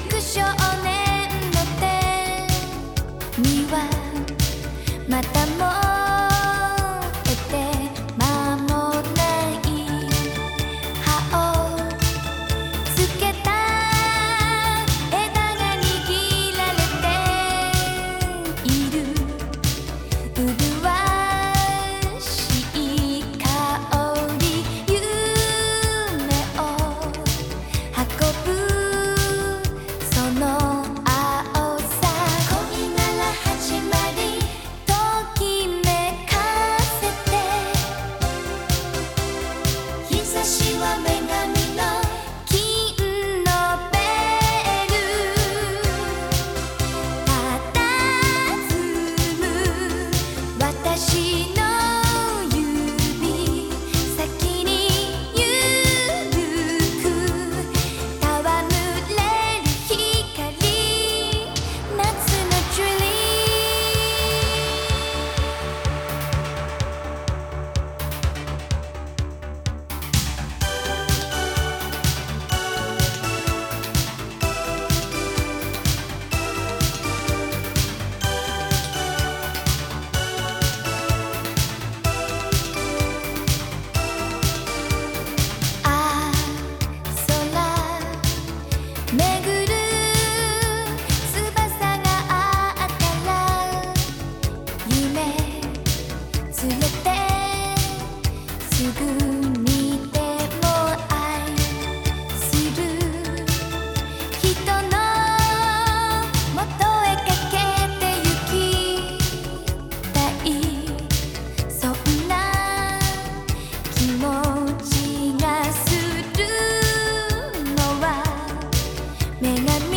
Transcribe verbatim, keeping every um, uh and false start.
く少年の手にはまたもえて間もない葉をつけた枝が握られている麗しい香り夢を運ぶその青さ恋なら始まりときめかせて日差しは女神の金のベル佇む私の指先にゆるく戯れる光夏のジュリーあ空めぐる翼があったら夢連れてすぐにでも愛する人のもとへかけてゆきたいそんな気持ちがするのは女神